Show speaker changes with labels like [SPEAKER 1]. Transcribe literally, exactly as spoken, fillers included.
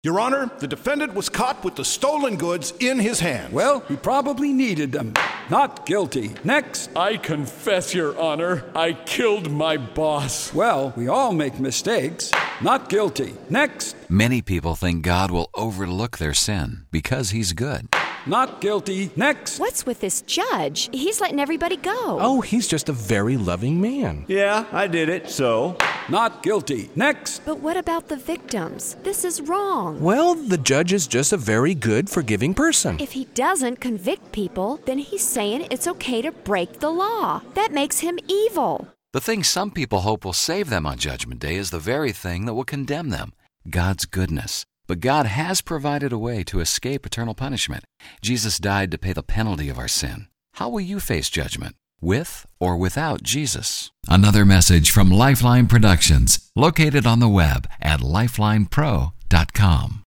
[SPEAKER 1] Your Honor, the defendant was caught with the stolen goods in his hands.
[SPEAKER 2] Well, he probably needed them. Not guilty. Next.
[SPEAKER 3] I confess, Your Honor, I killed my boss.
[SPEAKER 2] Well, we all make mistakes. Not guilty. Next.
[SPEAKER 4] Many people think God will overlook their sin because he's good.
[SPEAKER 2] Not guilty. Next.
[SPEAKER 5] What's with this judge? He's letting everybody go.
[SPEAKER 6] Oh, he's just a very loving man.
[SPEAKER 7] Yeah, I did it, so?
[SPEAKER 2] Not guilty. Next.
[SPEAKER 5] But what about the victims? This is wrong.
[SPEAKER 6] Well, the judge is just a very good, forgiving person.
[SPEAKER 5] If he doesn't convict people, then he's saying it's okay to break the law. That makes him evil.
[SPEAKER 4] The thing some people hope will save them on Judgment Day is the very thing that will condemn them, God's goodness. But God has provided a way to escape eternal punishment. Jesus died to pay the penalty of our sin. How will you face judgment? With or without Jesus? Another message from Lifeline Productions, located on the web at lifeline pro dot com.